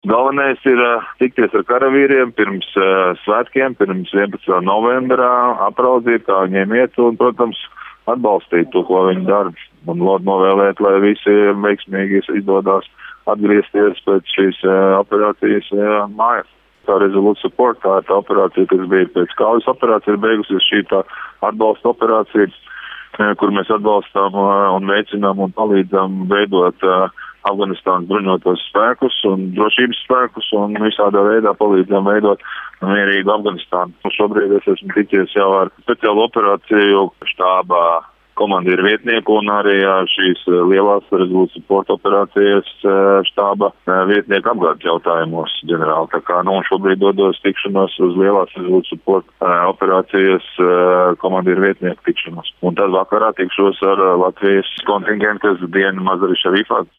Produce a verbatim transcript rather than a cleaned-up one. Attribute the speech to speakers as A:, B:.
A: Galvenais ir uh, tikties ar karavīriem pirms uh, svētkiem, pirms vienpadsmitā novembrā, apraudzīt, kā viņiem iet un, protams, atbalstīt to, ko viņi dara. Un lūdzu novēlēt, lai visi veiksmīgi izdodas atgriezties pēc šīs uh, operācijas uh, mājās. Tā Resolute Support, tā ir tā operācija, kas bija pēc kaujas operācija, ir beigusies šī tā atbalsta operācija, uh, kur mēs atbalstām uh, un veicinām un palīdzam veidot uh, Afganistānas bruņotos spēkus un drošības spēkus un visādā veidā palīdzam veidot mierīgu Afganistānu. Un šobrīd es esmu ticies jau ar speciālu operāciju štābā komandieru vietnieku un arī šīs lielās Resolute Support operācijas štāba vietnieku apgādes jautājumos ģenerāli. Tā kā, nu, šobrīd dodos tikšanos uz lielās Resolute Support operācijas komandieru vietnieku tikšanos. Un tad vakarā tikšos ar Latvijas kontingentu, kas dienu Mazari Šarifā.